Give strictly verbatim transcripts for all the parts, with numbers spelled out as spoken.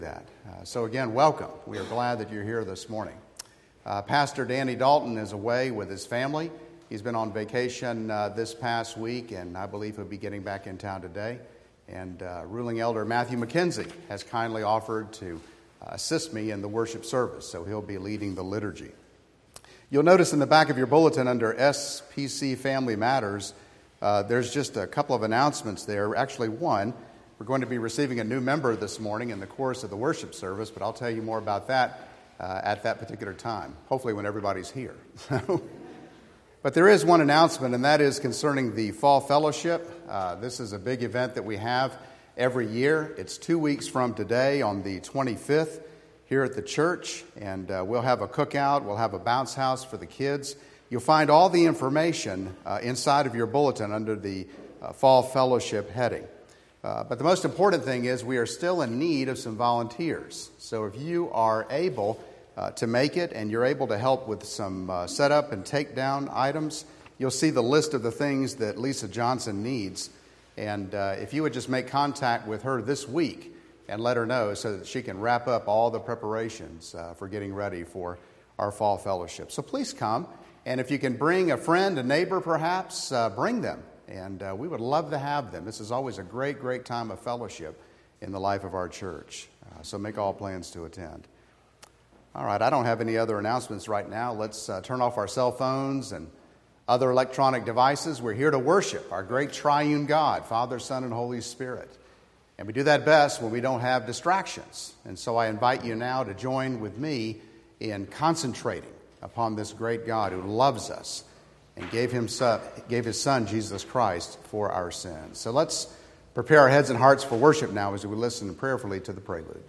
that. Uh, so again, welcome. We are glad that you're here this morning. Uh, Pastor Danny Dalton is away with his family. He's been on vacation uh, this past week, and I believe he'll be getting back in town today. And uh, ruling elder Matthew McKenzie has kindly offered to uh, assist me in the worship service, so he'll be leading the liturgy. You'll notice in the back of your bulletin under S P C Family Matters, uh, there's just a couple of announcements there. Actually, one. We're going to be receiving a new member this morning in the course of the worship service, but I'll tell you more about that uh, at that particular time, hopefully when everybody's here. But there is one announcement, and that is concerning the Fall Fellowship. Uh, this is a big event that we have every year. It's two weeks from today on the twenty-fifth here at the church, and uh, we'll have a cookout. We'll have a bounce house for the kids. You'll find all the information uh, inside of your bulletin under the uh, Fall Fellowship heading. Uh, but the most important thing is we are still in need of some volunteers. So if you are able uh, to make it and you're able to help with some uh, setup and takedown items, you'll see the list of the things that Lisa Johnson needs. And uh, if you would just make contact with her this week and let her know so that she can wrap up all the preparations uh, for getting ready for our Fall Fellowship. So please come. And if you can bring a friend, a neighbor perhaps, uh, bring them. And uh, we would love to have them. This is always a great, great time of fellowship in the life of our church. Uh, so make all plans to attend. All right, I don't have any other announcements right now. Let's uh, turn off our cell phones and other electronic devices. We're here to worship our great triune God, Father, Son, and Holy Spirit. And we do that best when we don't have distractions. And so I invite you now to join with me in concentrating upon this great God who loves us and gave him son, gave his Son, Jesus Christ, for our sins. So let's prepare our heads and hearts for worship now as we listen prayerfully to the prelude.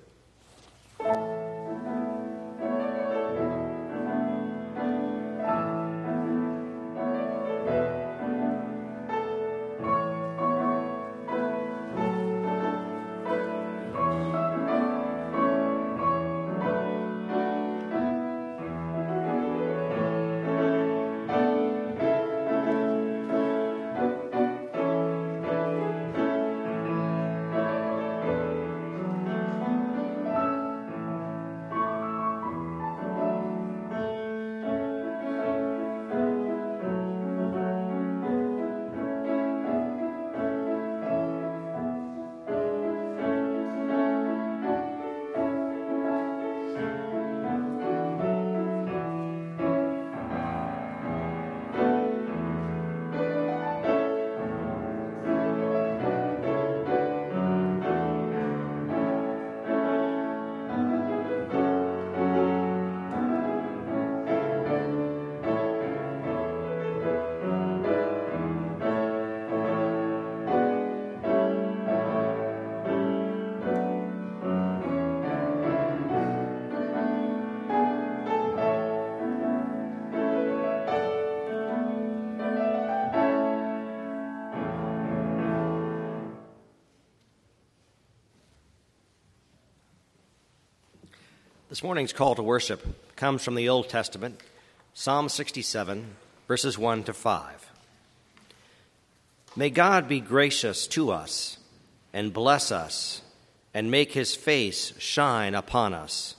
This morning's call to worship comes from the Old Testament, Psalm sixty-seven, verses one to five. May God be gracious to us and bless us and make his face shine upon us.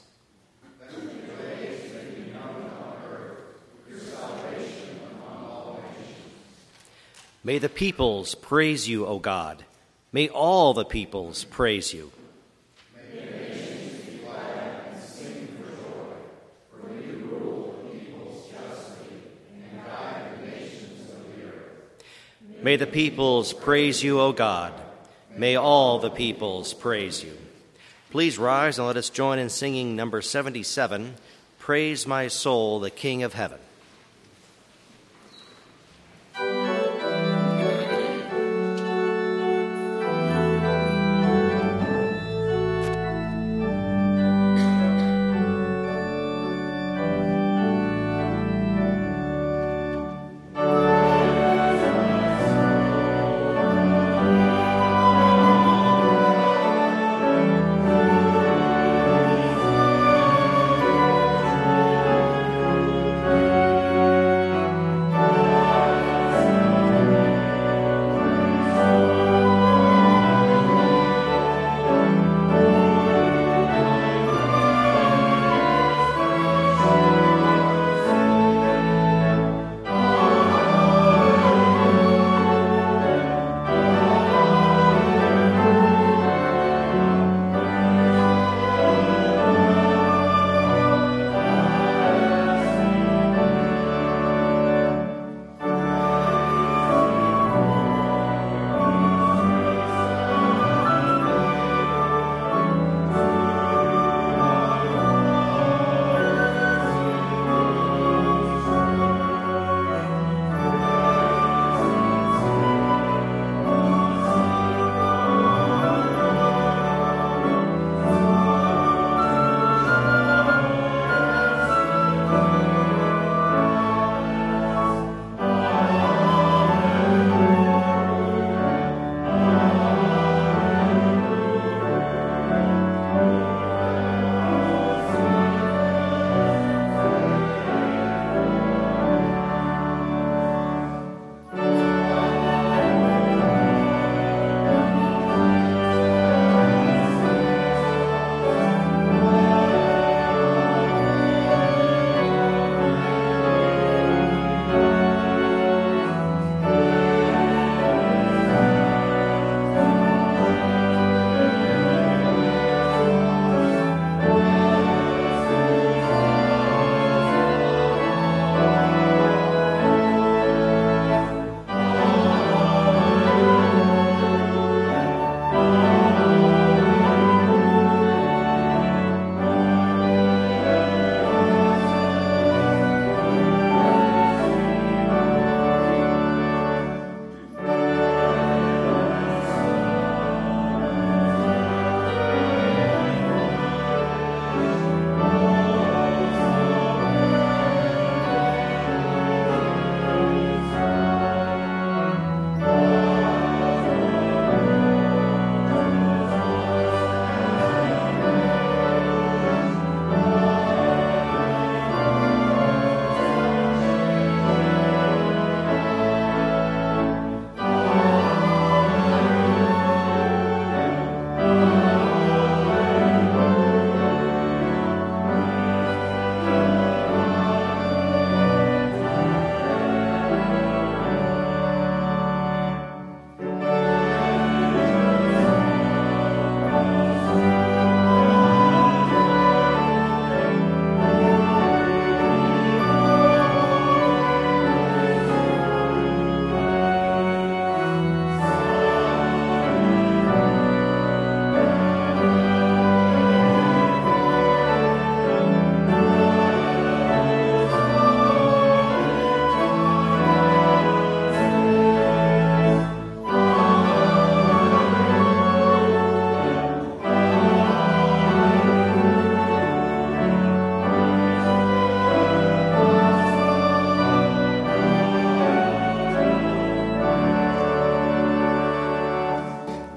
May the peoples praise you, O God. May all the peoples praise you. May the peoples praise you, O God. May all the peoples praise you. Please rise and let us join in singing number seventy-seven, Praise My Soul, the King of Heaven. Thank you.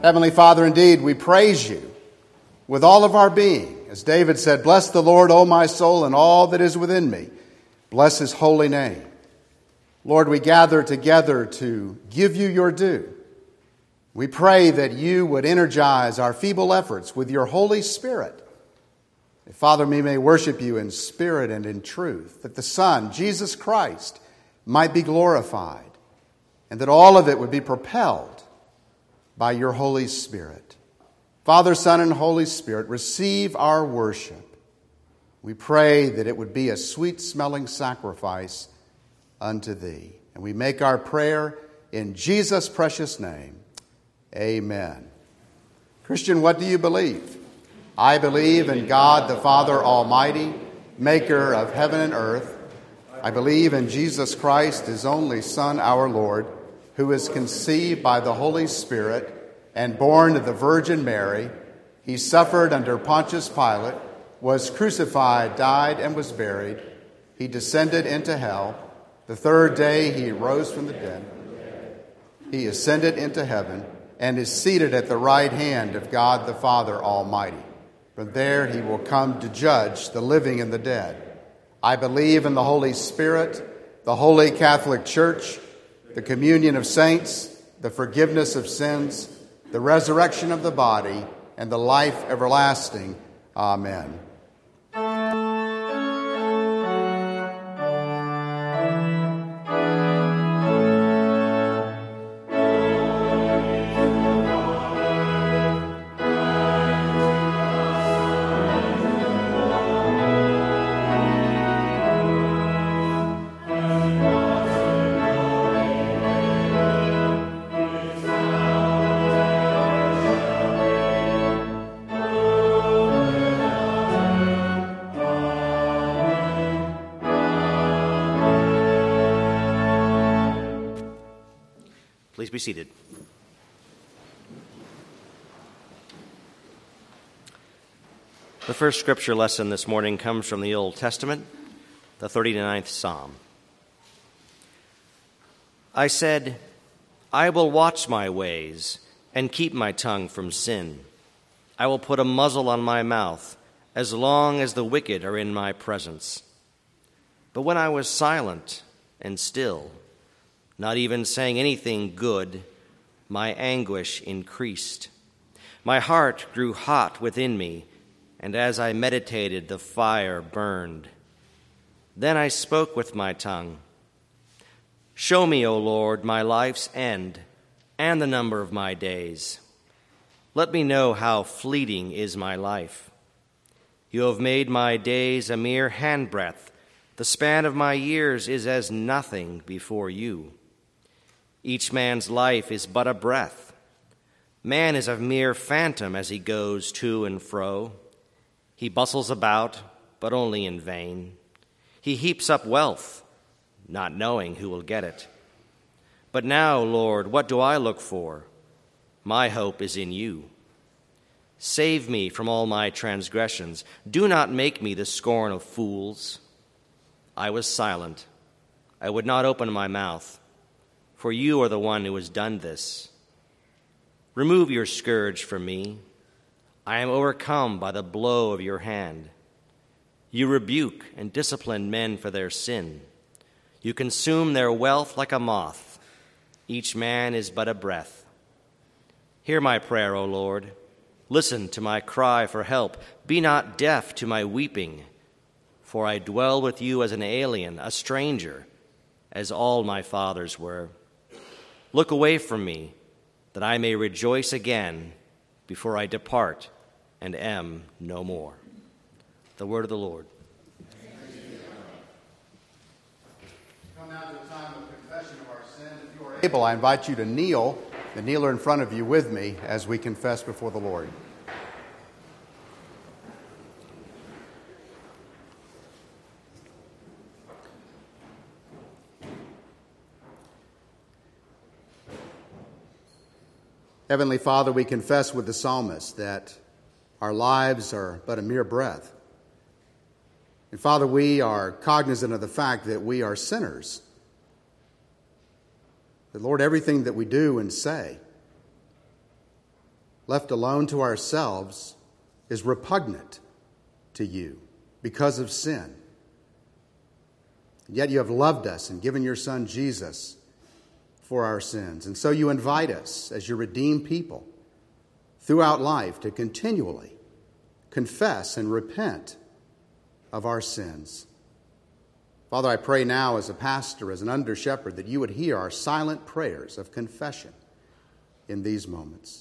Heavenly Father, indeed, we praise you with all of our being. As David said, "Bless the Lord, O my soul, and all that is within me. Bless his holy name." Lord, we gather together to give you your due. We pray that you would energize our feeble efforts with your Holy Spirit. Father, we may worship you in spirit and in truth, that the Son, Jesus Christ, might be glorified, and that all of it would be propelled by your Holy Spirit. Father, Son, and Holy Spirit, receive our worship. We pray that it would be a sweet-smelling sacrifice unto thee. And we make our prayer in Jesus' precious name. Amen. Christian, what do you believe? I believe in God the Father Almighty, maker of heaven and earth. I believe in Jesus Christ, his only Son, our Lord, who is conceived by the Holy Spirit and born of the Virgin Mary. He suffered under Pontius Pilate, was crucified, died, and was buried. He descended into hell. The third day he rose from the dead. He ascended into heaven and is seated at the right hand of God the Father Almighty. From there he will come to judge the living and the dead. I believe in the Holy Spirit, the Holy Catholic Church, the communion of saints, the forgiveness of sins, the resurrection of the body, and the life everlasting. Amen. Please be seated. The first scripture lesson this morning comes from the Old Testament, the thirty-ninth Psalm. I said, I will watch my ways and keep my tongue from sin. I will put a muzzle on my mouth as long as the wicked are in my presence. But when I was silent and still, not even saying anything good, my anguish increased. My heart grew hot within me, and as I meditated, the fire burned. Then I spoke with my tongue. Show me, O Lord, my life's end and the number of my days. Let me know how fleeting is my life. You have made my days a mere handbreadth. The span of my years is as nothing before you. Each man's life is but a breath. Man is a mere phantom as he goes to and fro. He bustles about, but only in vain. He heaps up wealth, not knowing who will get it. But now, Lord, what do I look for? My hope is in you. Save me from all my transgressions. Do not make me the scorn of fools. I was silent. I would not open my mouth. For you are the one who has done this. Remove your scourge from me. I am overcome by the blow of your hand. You rebuke and discipline men for their sin. You consume their wealth like a moth. Each man is but a breath. Hear my prayer, O Lord. Listen to my cry for help. Be not deaf to my weeping. For I dwell with you as an alien, a stranger, as all my fathers were. Look away from me, that I may rejoice again before I depart and am no more. The word of the Lord. Come now to the time of confession of our sin. If you are able, I invite you to kneel, the kneeler in front of you with me, as we confess before the Lord. Heavenly Father, we confess with the psalmist that our lives are but a mere breath. And Father, we are cognizant of the fact that we are sinners. That, Lord, everything that we do and say left alone to ourselves, is repugnant to you because of sin. Yet you have loved us and given your Son Jesus for our sins. And so you invite us as your redeemed people throughout life to continually confess and repent of our sins. Father, I pray now as a pastor, as an under-shepherd, that you would hear our silent prayers of confession in these moments.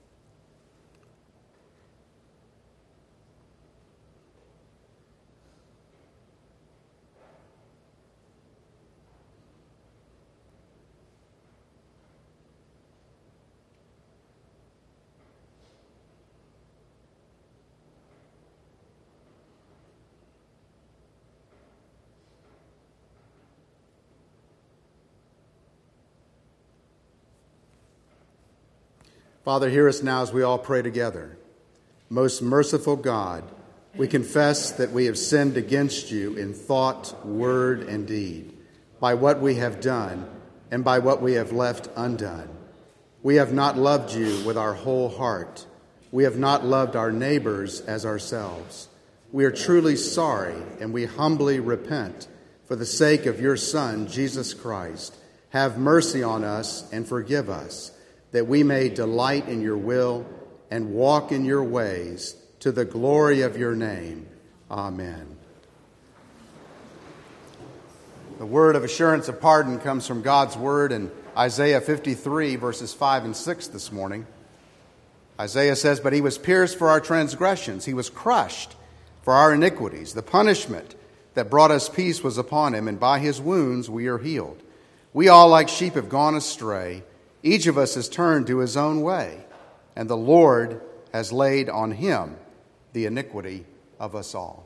Father, hear us now as we all pray together. Most merciful God, we confess that we have sinned against you in thought, word, and deed, by what we have done and by what we have left undone. We have not loved you with our whole heart. We have not loved our neighbors as ourselves. We are truly sorry, and we humbly repent for the sake of your Son, Jesus Christ. Have mercy on us and forgive us, that we may delight in your will and walk in your ways to the glory of your name. Amen. The word of assurance of pardon comes from God's word in Isaiah fifty-three, verses five and six this morning. Isaiah says, "But he was pierced for our transgressions. He was crushed for our iniquities. The punishment that brought us peace was upon him, and by his wounds we are healed. We all like sheep have gone astray. Each of us has turned to his own way, and the Lord has laid on him the iniquity of us all."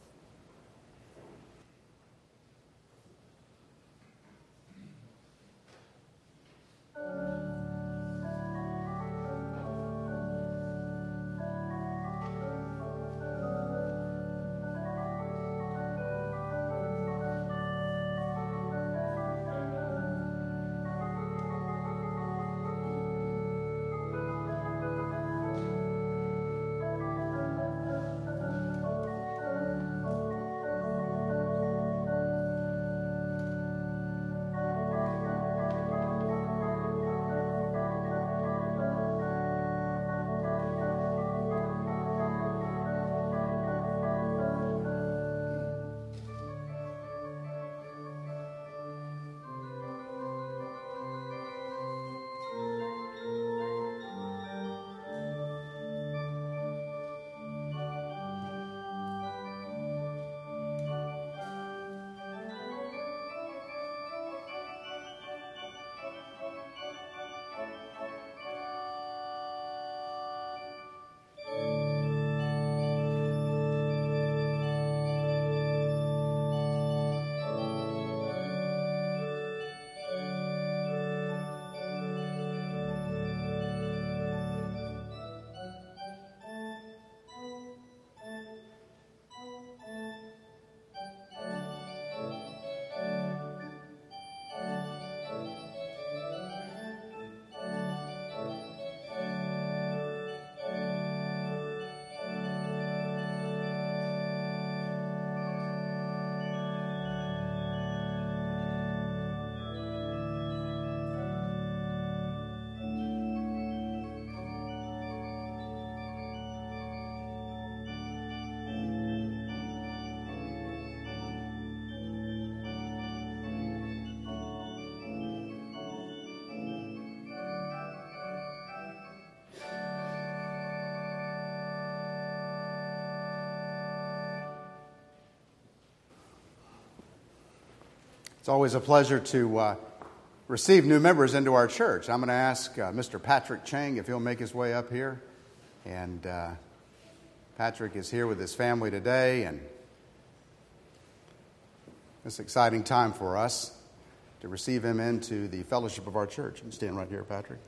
It's always a pleasure to uh, receive new members into our church. I'm going to ask uh, Mister Patrick Chang if he'll make his way up here. And uh, Patrick is here with his family today, and it's an exciting time for us to receive him into the fellowship of our church. You can stand right here, Patrick.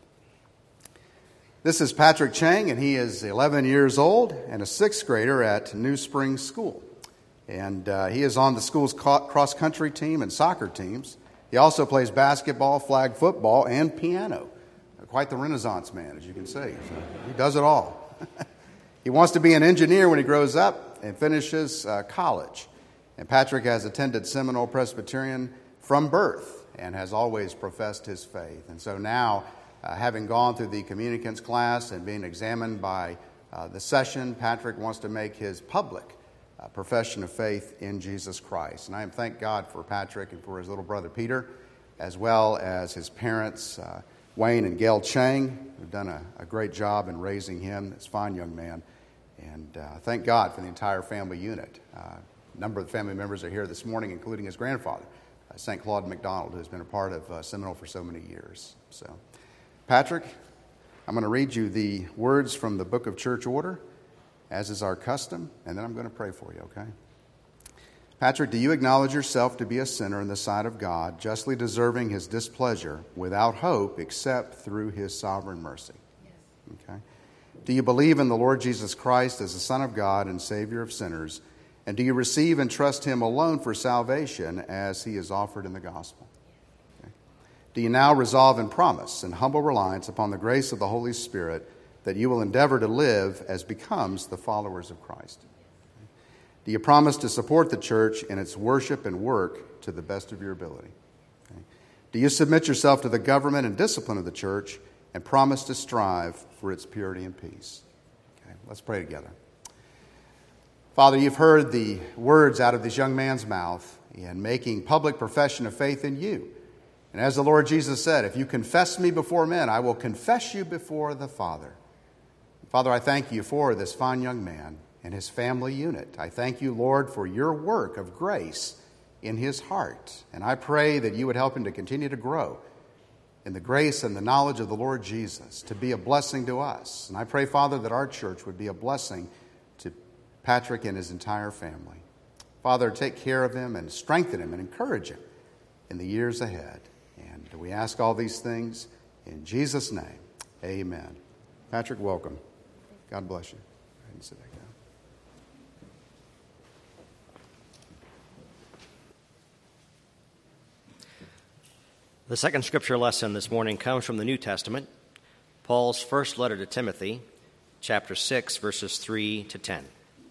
This is Patrick Chang, and he is eleven years old and a sixth grader at New Spring School. And uh, he is on the school's cross-country team and soccer teams. He also plays basketball, flag football, and piano. quite the Renaissance man, as you can see. So he does it all. He wants to be an engineer when he grows up and finishes uh, college. And Patrick has attended Seminole Presbyterian from birth and has always professed his faith. And so now, uh, having gone through the communicants class and being examined by uh, the session, Patrick wants to make his public uh, profession of faith in Jesus Christ. And I am thank God for Patrick and for his little brother Peter, as well as his parents, uh, Wayne and Gail Chang, who've done a, a great job in raising him, this fine young man. And uh, thank God for the entire family unit. Uh, a number of the family members are here this morning, including his grandfather, uh, Saint Claude McDonald, who's been a part of uh, Seminole for so many years. So, Patrick, I'm going to read you the words from the Book of Church Order, as is our custom, and then I'm going to pray for you, okay? Patrick, do you acknowledge yourself to be a sinner in the sight of God, justly deserving his displeasure, without hope except through his sovereign mercy? Yes. Okay. Do you believe in the Lord Jesus Christ as the Son of God and Savior of sinners? And do you receive and trust him alone for salvation as he is offered in the gospel? Okay. Do you now resolve and promise in humble reliance upon the grace of the Holy Spirit that you will endeavor to live as becomes the followers of Christ? Okay. Do you promise to support the church in its worship and work to the best of your ability? Okay. Do you submit yourself to the government and discipline of the church and promise to strive for its purity and peace? Okay, let's pray together. Father, you've heard the words out of this young man's mouth in making public profession of faith in you. And as the Lord Jesus said, if you confess me before men, I will confess you before the Father. Father, I thank you for this fine young man and his family unit. I thank you, Lord, for your work of grace in his heart. And I pray that you would help him to continue to grow in the grace and the knowledge of the Lord Jesus, to be a blessing to us. And I pray, Father, that our church would be a blessing to Patrick and his entire family. Father, take care of him and strengthen him and encourage him in the years ahead. And we ask all these things in Jesus' name. Amen. Patrick, welcome. God bless you. Go ahead and sit back down. The second scripture lesson this morning comes from the New Testament, Paul's first letter to Timothy, chapter six, verses three to ten.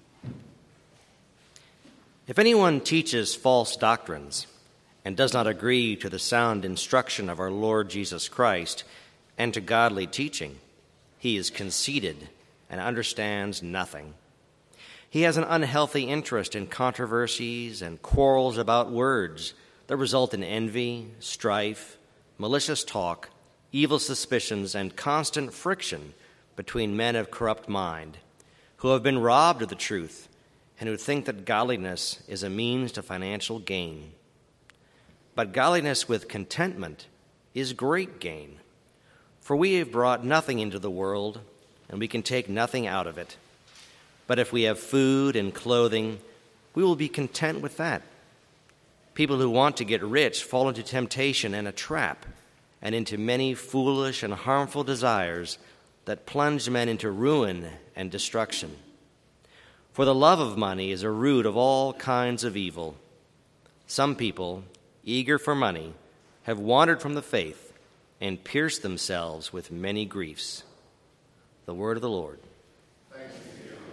If anyone teaches false doctrines and does not agree to the sound instruction of our Lord Jesus Christ and to godly teaching, he is conceited and understands nothing. He has an unhealthy interest in controversies and quarrels about words that result in envy, strife, malicious talk, evil suspicions, and constant friction between men of corrupt mind, who have been robbed of the truth and who think that godliness is a means to financial gain. But godliness with contentment is great gain, for we have brought nothing into the world, and we can take nothing out of it. But if we have food and clothing, we will be content with that. People who want to get rich fall into temptation and a trap, and into many foolish and harmful desires that plunge men into ruin and destruction. For the love of money is a root of all kinds of evil. Some people, eager for money, have wandered from the faith and pierced themselves with many griefs. The word of the Lord. Thanks be to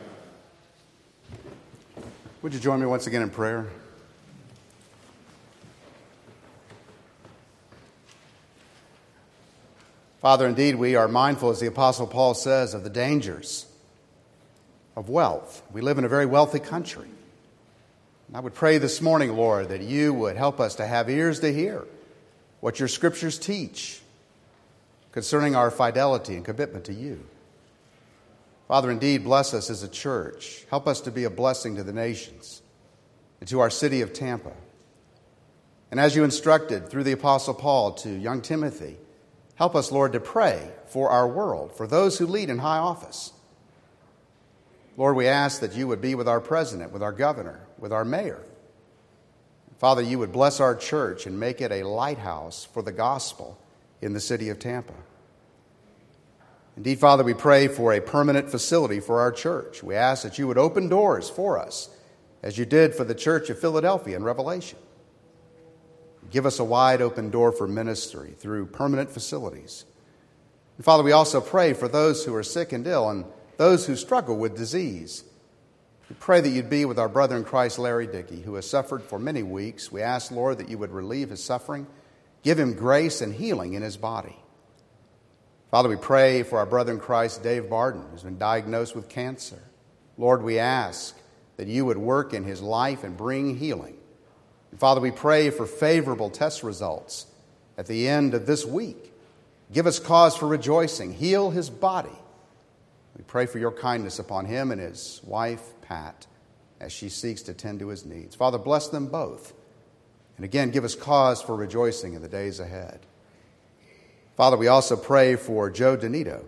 God. Would you join me once again in prayer? Father, indeed, we are mindful, as the Apostle Paul says, of the dangers of wealth. We live in a very wealthy country. And I would pray this morning, Lord, that you would help us to have ears to hear what your scriptures teach concerning our fidelity and commitment to you. Father, indeed, bless us as a church. Help us to be a blessing to the nations and to our city of Tampa. And as you instructed through the Apostle Paul to young Timothy, help us, Lord, to pray for our world, for those who lead in high office. Lord, we ask that you would be with our president, with our governor, with our mayor. Father, you would bless our church and make it a lighthouse for the gospel in the city of Tampa. Indeed, Father, we pray for a permanent facility for our church. We ask that you would open doors for us, as you did for the church of Philadelphia in Revelation. Give us a wide open door for ministry through permanent facilities. And Father, we also pray for those who are sick and ill and those who struggle with disease. We pray that you'd be with our brother in Christ, Larry Dickey, who has suffered for many weeks. We ask, Lord, that you would relieve his suffering, give him grace and healing in his body. Father, we pray for our brother in Christ, Dave Barden, who's been diagnosed with cancer. Lord, we ask that you would work in his life and bring healing. And Father, we pray for favorable test results at the end of this week. Give us cause for rejoicing. Heal his body. We pray for your kindness upon him and his wife, Pat, as she seeks to tend to his needs. Father, bless them both. And again, give us cause for rejoicing in the days ahead. Father, we also pray for Joe Donito.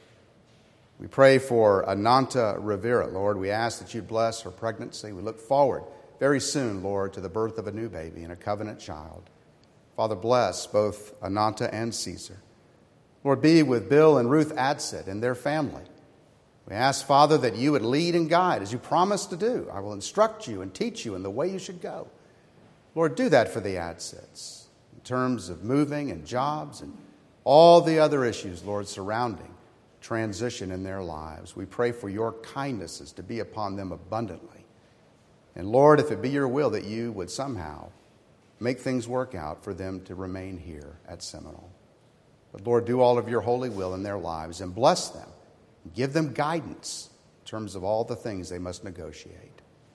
We pray for Ananta Rivera, Lord. We ask that you bless her pregnancy. We look forward very soon, Lord, to the birth of a new baby and a covenant child. Father, bless both Ananta and Caesar. Lord, be with Bill and Ruth Adsit and their family. We ask, Father, that you would lead and guide as you promised to do. I will instruct you and teach you in the way you should go. Lord, do that for the Adsits in terms of moving and jobs and all the other issues, Lord, surrounding transition in their lives. We pray for your kindnesses to be upon them abundantly. And Lord, if it be your will that you would somehow make things work out for them to remain here at Seminole. But Lord, do all of your holy will in their lives and bless them. Give them guidance in terms of all the things they must negotiate.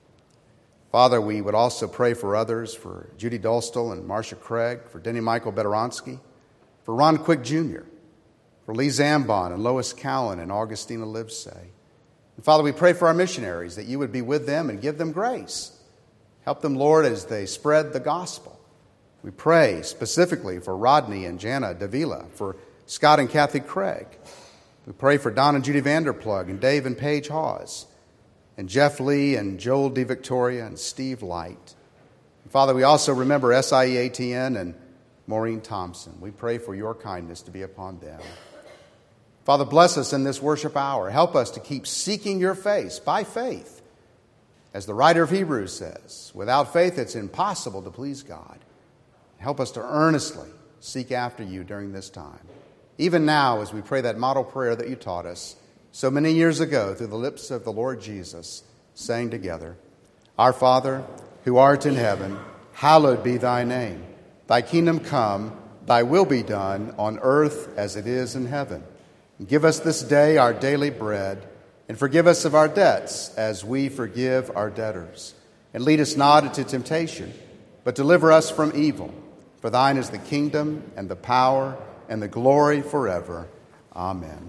Father, we would also pray for others, for Judy Dolstall and Marcia Craig, for Denny Michael Bedoronsky, for Ron Quick Junior, for Lee Zambon and Lois Cowan and Augustina Livesay. And Father, we pray for our missionaries, that you would be with them and give them grace. Help them, Lord, as they spread the gospel. We pray specifically for Rodney and Jana Davila, for Scott and Kathy Craig. We pray for Don and Judy Vanderplug and Dave and Paige Hawes, and Jeff Lee and Joel DeVictoria and Steve Light. And Father, we also remember S I E A T N and Maureen Thompson. We pray for your kindness to be upon them. Father, bless us in this worship hour. Help us to keep seeking your face by faith. As the writer of Hebrews says, without faith it's impossible to please God. Help us to earnestly seek after you during this time. Even now, as we pray that model prayer that you taught us so many years ago through the lips of the Lord Jesus, saying together, Our Father, who art in heaven, hallowed be thy name. Thy kingdom come, thy will be done on earth as it is in heaven. And give us this day our daily bread, and forgive us of our debts as we forgive our debtors. And lead us not into temptation, but deliver us from evil. For thine is the kingdom and the power and the glory forever. Amen.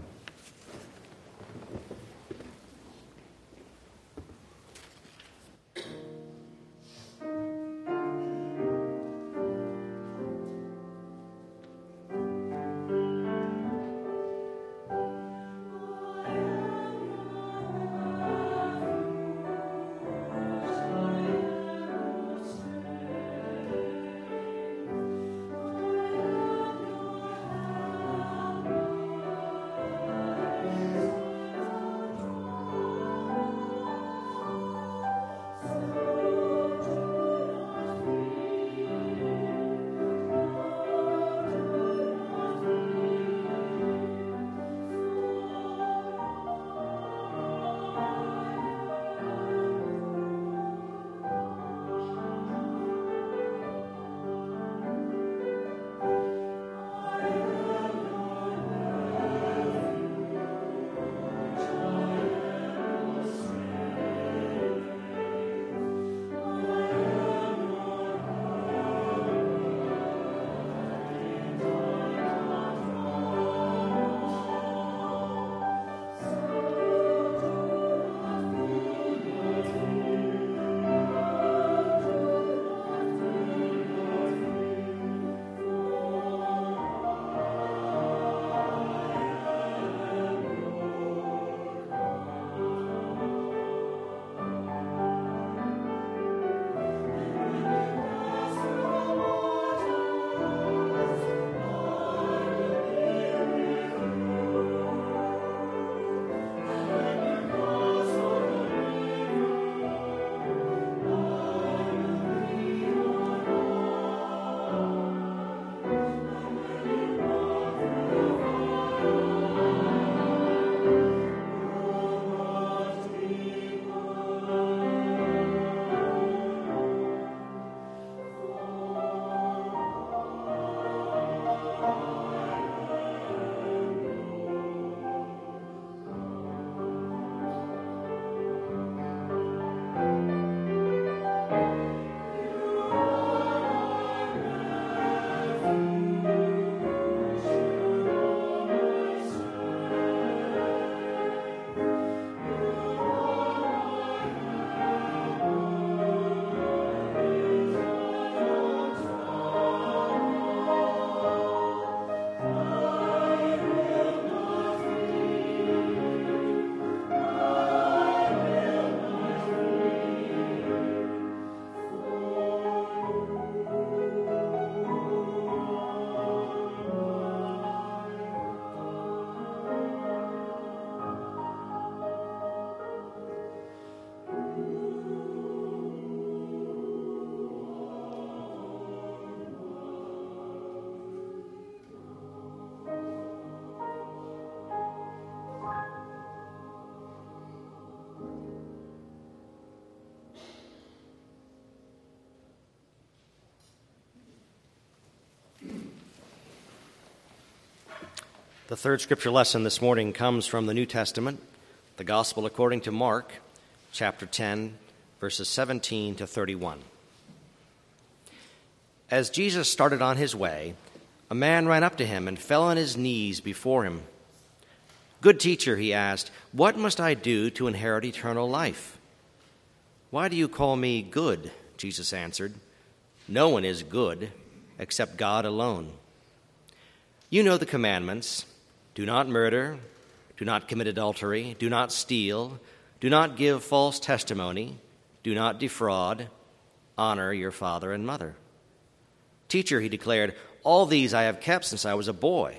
The third scripture lesson this morning comes from the New Testament, the Gospel according to Mark, chapter ten, verses seventeen to thirty-one. As Jesus started on his way, a man ran up to him and fell on his knees before him. "Good teacher," he asked, "what must I do to inherit eternal life?" "Why do you call me good?" Jesus answered. "No one is good except God alone. You know the commandments. Do not murder, do not commit adultery, do not steal, do not give false testimony, do not defraud, honor your father and mother." "Teacher," he declared, "all these I have kept since I was a boy."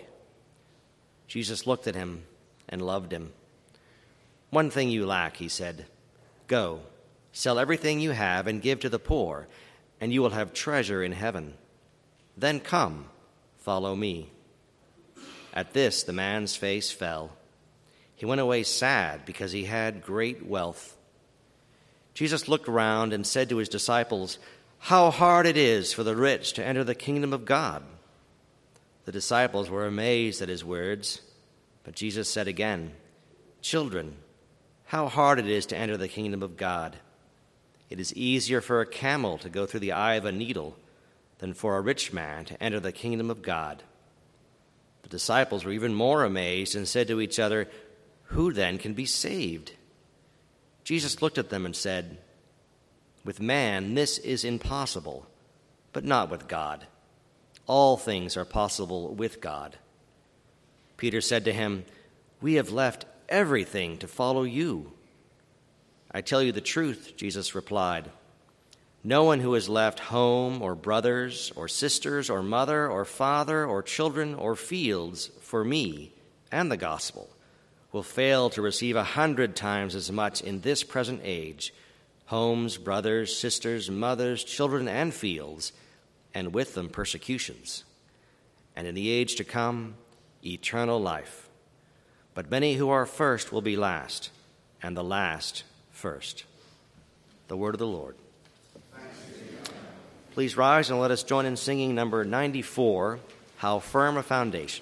Jesus looked at him and loved him. "One thing you lack," he said. "Go, sell everything you have and give to the poor, and you will have treasure in heaven. Then come, follow me." At this, the man's face fell. He went away sad because he had great wealth. Jesus looked around and said to his disciples, "How hard it is for the rich to enter the kingdom of God." The disciples were amazed at his words, but Jesus said again, "Children, how hard it is to enter the kingdom of God. It is easier for a camel to go through the eye of a needle than for a rich man to enter the kingdom of God." The disciples were even more amazed and said to each other, "Who then can be saved?" Jesus looked at them and said, "With man this is impossible, but not with God. All things are possible with God." Peter said to him, "We have left everything to follow you." "I tell you the truth," Jesus replied. "No one who has left home or brothers or sisters or mother or father or children or fields for me and the gospel will fail to receive a hundred times as much in this present age, homes, brothers, sisters, mothers, children, and fields, and with them persecutions, and in the age to come, eternal life. But many who are first will be last, and the last first." The word of the Lord. Please rise and let us join in singing number ninety-four, "How Firm a Foundation."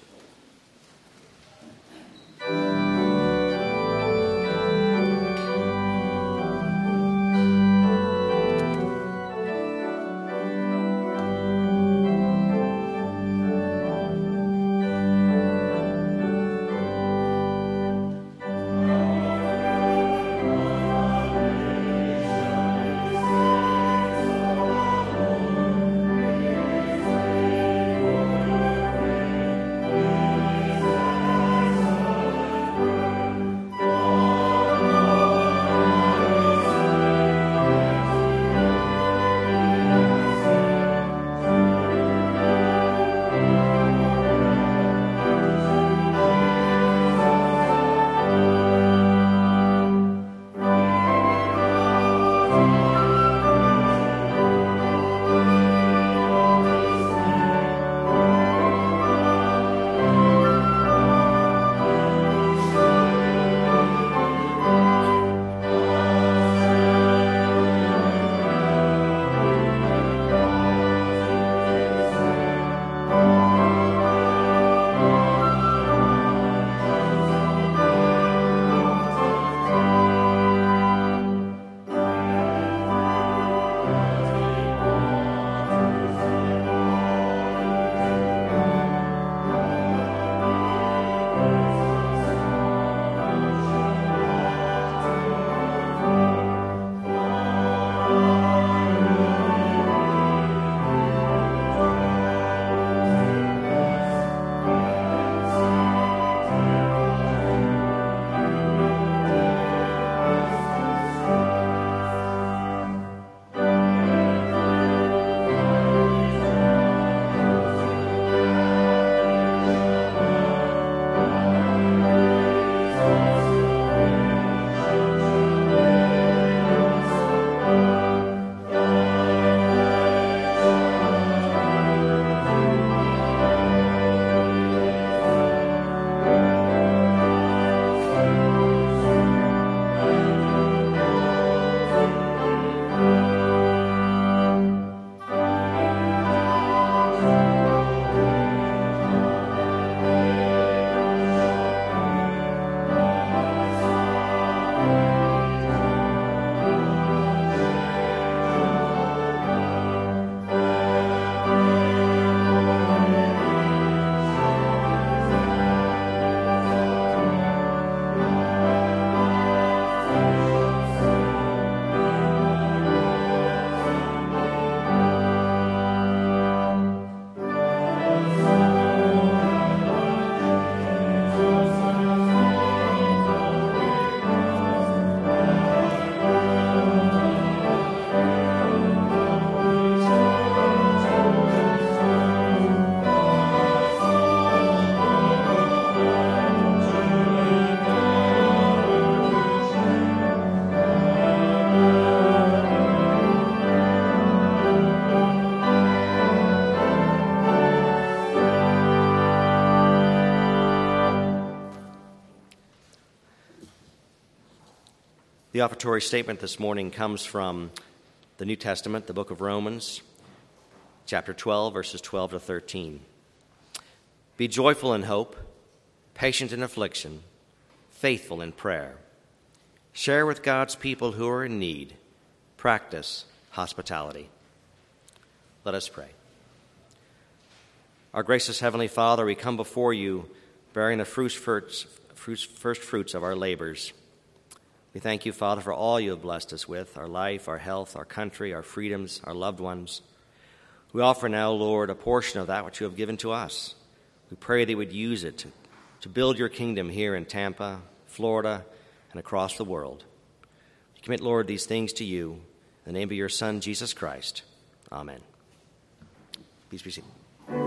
The offertory statement this morning comes from the New Testament, the book of Romans, chapter twelve, verses twelve to thirteen. Be joyful in hope, patient in affliction, faithful in prayer. Share with God's people who are in need. Practice hospitality. Let us pray. Our gracious Heavenly Father, we come before you bearing the first fruits, first fruits of our labors. We thank you, Father, for all you have blessed us with, our life, our health, our country, our freedoms, our loved ones. We offer now, Lord, a portion of that which you have given to us. We pray that you would use it to, to build your kingdom here in Tampa, Florida, and across the world. We commit, Lord, these things to you in the name of your Son, Jesus Christ. Amen. Please be seated.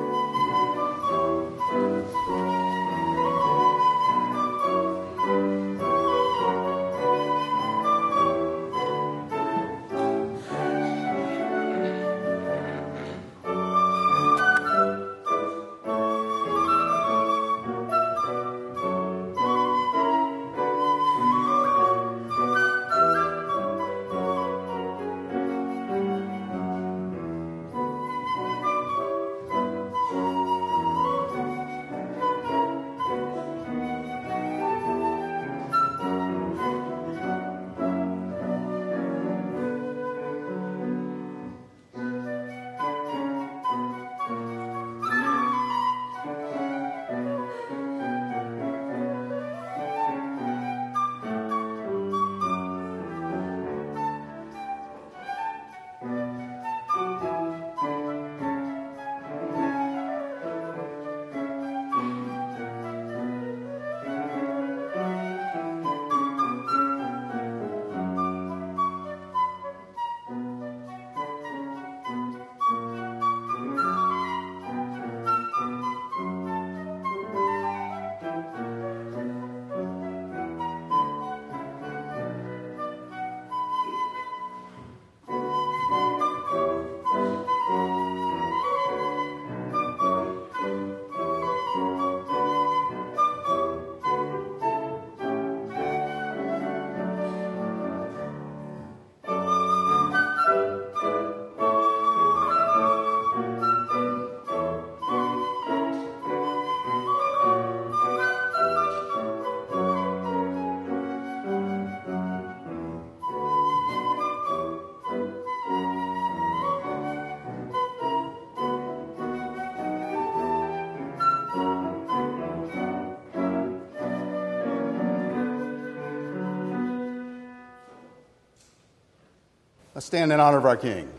Let's stand in honor of our King.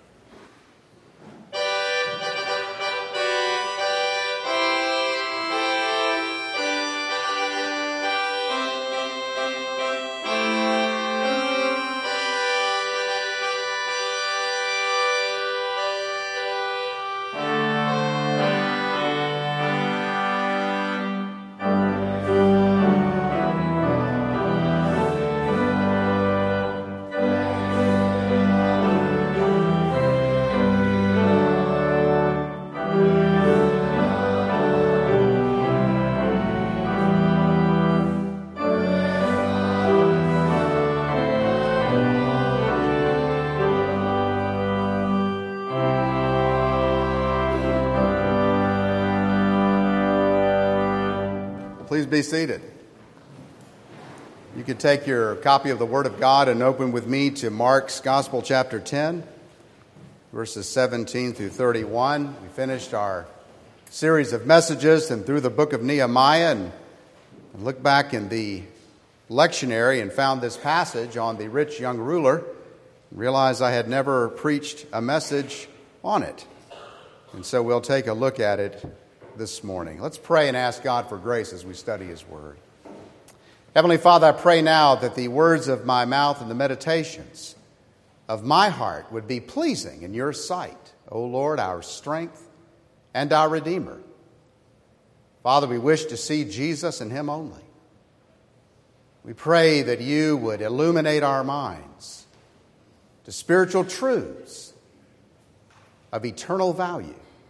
Please be seated. You could take your copy of the Word of God and open with me to Mark's Gospel, chapter ten, verses seventeen through thirty-one. We finished our series of messages and through the book of Nehemiah and looked back in the lectionary and found this passage on the rich young ruler and realized I had never preached a message on it. And so we'll take a look at it this morning. Let's pray and ask God for grace as we study His Word. Heavenly Father, I pray now that the words of my mouth and the meditations of my heart would be pleasing in your sight, O Lord, our strength and our Redeemer. Father, we wish to see Jesus and Him only. We pray that you would illuminate our minds to spiritual truths of eternal value.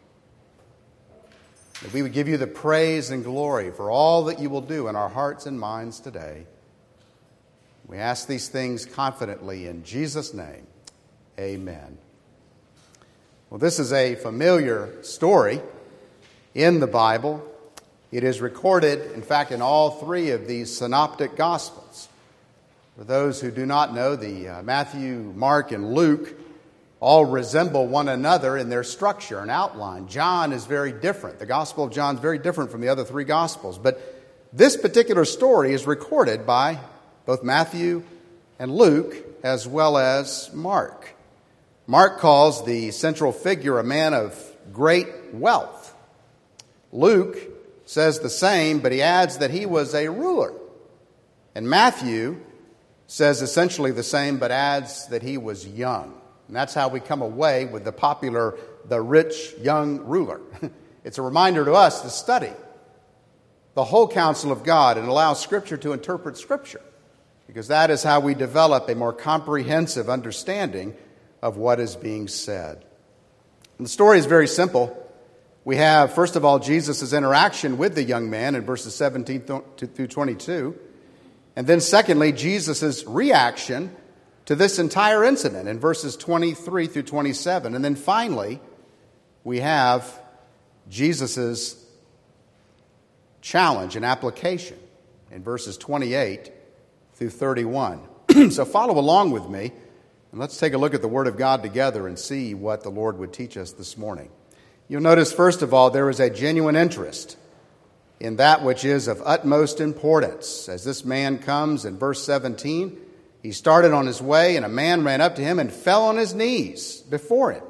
That we would give you the praise and glory for all that you will do in our hearts and minds today. We ask these things confidently in Jesus' name. Amen. Well, this is a familiar story in the Bible. It is recorded, in fact, in all three of these synoptic Gospels. For those who do not know, the uh, Matthew, Mark, and Luke all resemble one another in their structure and outline. John is very different. The Gospel of John is very different from the other three Gospels. But this particular story is recorded by both Matthew and Luke, as well as Mark. Mark calls the central figure a man of great wealth. Luke says the same, but he adds that he was a ruler. And Matthew says essentially the same, but adds that he was young. And that's how we come away with the popular, the rich young ruler. It's a reminder to us to study the whole counsel of God and allow Scripture to interpret Scripture, because that is how we develop a more comprehensive understanding of what is being said. And the story is very simple. We have, first of all, Jesus' interaction with the young man in verses seventeen through twenty-two. And then secondly, Jesus' reaction to this entire incident in verses twenty-three through twenty-seven. And then finally, we have Jesus' challenge and application in verses twenty-eight through thirty-one. So follow along with me, and let's take a look at the Word of God together and see what the Lord would teach us this morning. You'll notice, first of all, there is a genuine interest in that which is of utmost importance. As this man comes in verse seventeen, he started on his way, and a man ran up to him and fell on his knees before him.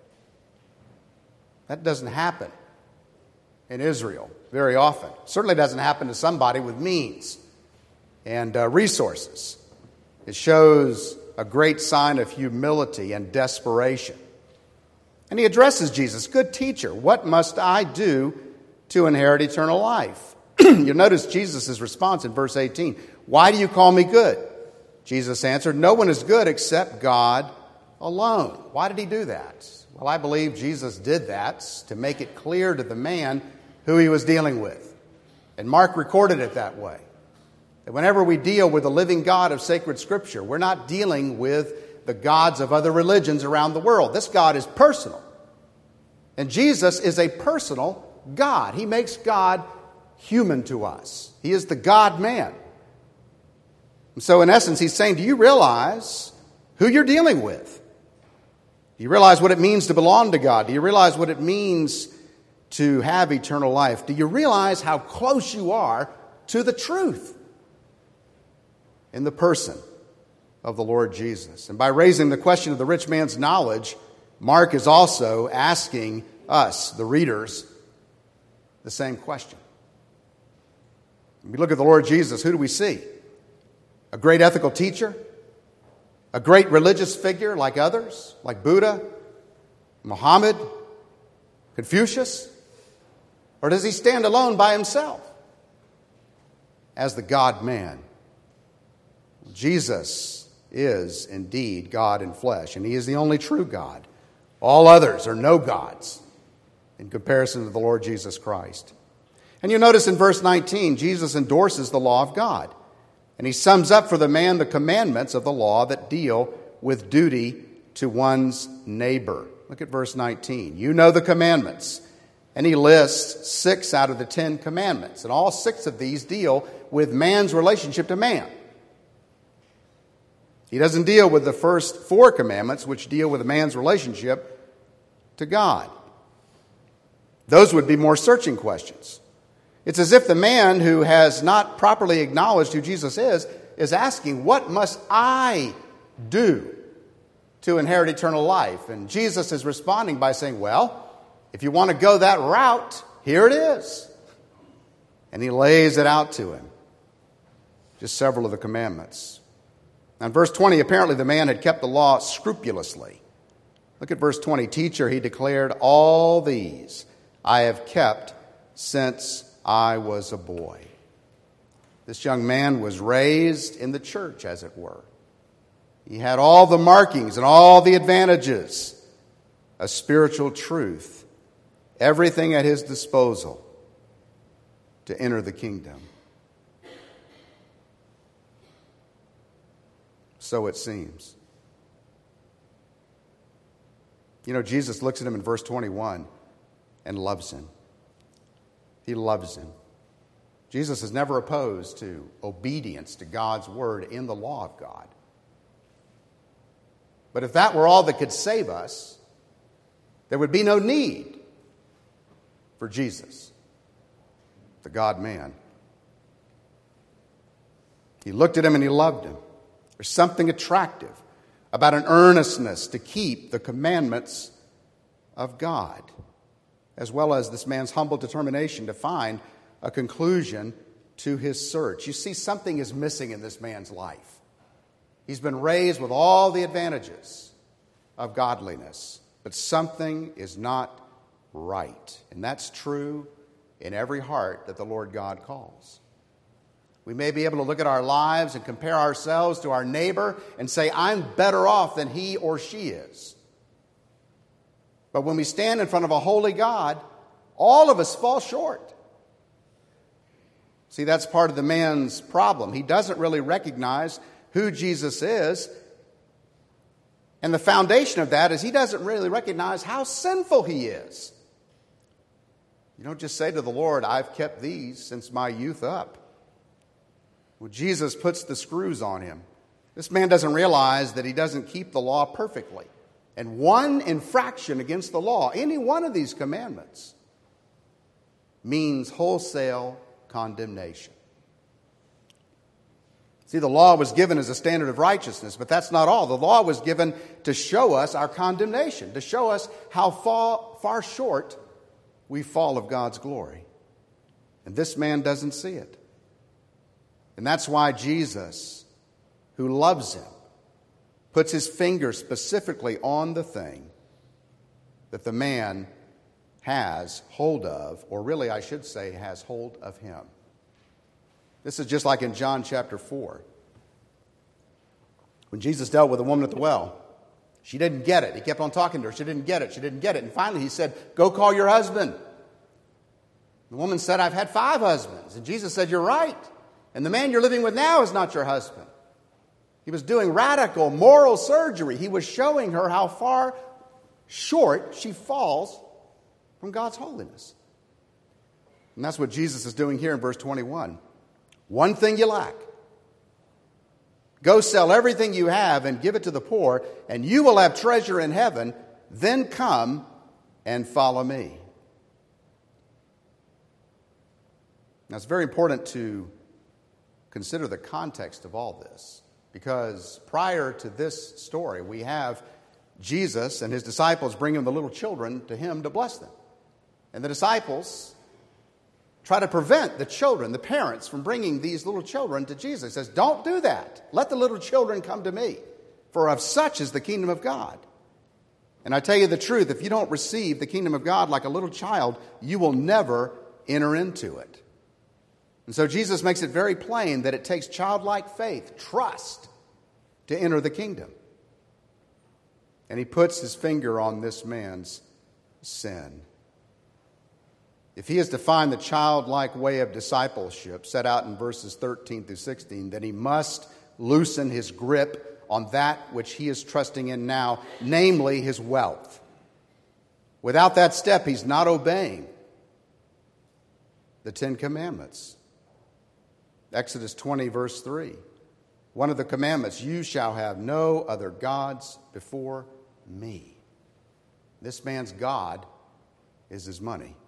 That doesn't happen in Israel very often. It certainly doesn't happen to somebody with means and uh, resources. It shows a great sign of humility and desperation. And he addresses Jesus, "Good teacher, what must I do to inherit eternal life?" You'll notice Jesus' response in verse eighteen. "Why do you call me good?" Jesus answered, "No one is good except God alone." Why did he do that? Well, I believe Jesus did that to make it clear to the man who he was dealing with. And Mark recorded it that way. That whenever we deal with the living God of sacred Scripture, we're not dealing with the gods of other religions around the world. This God is personal. And Jesus is a personal God. He makes God human to us. He is the God-man. And so in essence, he's saying, do you realize who you're dealing with? Do you realize what it means to belong to God? Do you realize what it means to have eternal life? Do you realize how close you are to the truth in the person of the Lord Jesus? And by raising the question of the rich man's knowledge, Mark is also asking us, the readers, the same question. When we look at the Lord Jesus, who do we see? A great ethical teacher? A great religious figure like others, like Buddha, Muhammad, Confucius? Or does he stand alone by himself as the God-man? Jesus is indeed God in flesh, and he is the only true God. All others are no gods in comparison to the Lord Jesus Christ. And you notice in verse nineteen, Jesus endorses the law of God. And he sums up for the man the commandments of the law that deal with duty to one's neighbor. Look at verse nineteen. You know the commandments. And he lists six out of the ten commandments. And all six of these deal with man's relationship to man. He doesn't deal with the first four commandments, which deal with a man's relationship to God. Those would be more searching questions. It's as if the man who has not properly acknowledged who Jesus is, is asking, what must I do to inherit eternal life? And Jesus is responding by saying, well, if you want to go that route, here it is. And he lays it out to him. Just several of the commandments. Now in verse twenty, apparently the man had kept the law scrupulously. Look at verse twenty. Teacher, he declared, all these I have kept since I was a boy. This young man was raised in the church, as it were. He had all the markings and all the advantages of spiritual truth, everything at his disposal to enter the kingdom. so it seems. You know, Jesus looks at him in verse twenty-one and loves him. He loves him. Jesus is never opposed to obedience to God's word in the law of God. But if that were all that could save us, there would be no need for Jesus, the God-man. He looked at him and he loved him. There's something attractive about an earnestness to keep the commandments of God, as well as this man's humble determination to find a conclusion to his search. You see, something is missing in this man's life. He's been raised with all the advantages of godliness, but something is not right. And that's true in every heart that the Lord God calls. We may be able to look at our lives and compare ourselves to our neighbor and say, I'm better off than he or she is. But when we stand in front of a holy God, all of us fall short. See, that's part of the man's problem. He doesn't really recognize who Jesus is. And the foundation of that is he doesn't really recognize how sinful he is. You don't just say to the Lord, I've kept these since my youth up. Well, Jesus puts the screws on him. This man doesn't realize that he doesn't keep the law perfectly. And one infraction against the law, any one of these commandments, means wholesale condemnation. See, the law was given as a standard of righteousness, but that's not all. The law was given to show us our condemnation, to show us how far, far short we fall of God's glory. And this man doesn't see it. And that's why Jesus, who loves him, puts his finger specifically on the thing that the man has hold of, or really I should say has hold of him. This is just like in John chapter four. When Jesus dealt with the woman at the well, she didn't get it. He kept on talking to her. She didn't get it. She didn't get it. And finally he said, go call your husband. The woman said, I've had five husbands. And Jesus said, you're right. And the man you're living with now is not your husband. He was doing radical moral surgery. He was showing her how far short she falls from God's holiness. And that's what Jesus is doing here in verse twenty-one. One thing you lack. Go sell everything you have and give it to the poor, and you will have treasure in heaven. Then come and follow me. Now, it's very important to consider the context of all this, because prior to this story, we have Jesus and his disciples bringing the little children to him to bless them. And the disciples try to prevent the children, the parents, from bringing these little children to Jesus. He says, don't do that. Let the little children come to me, for of such is the kingdom of God. And I tell you the truth, if you don't receive the kingdom of God like a little child, you will never enter into it. And so Jesus makes it very plain that it takes childlike faith, trust, to enter the kingdom. And he puts his finger on this man's sin. If he is to find the childlike way of discipleship set out in verses thirteen through sixteen, then he must loosen his grip on that which he is trusting in now, namely his wealth. Without that step, he's not obeying the Ten Commandments. Exodus twenty, verse three. One of the commandments, you shall have no other gods before me. This man's God is his money.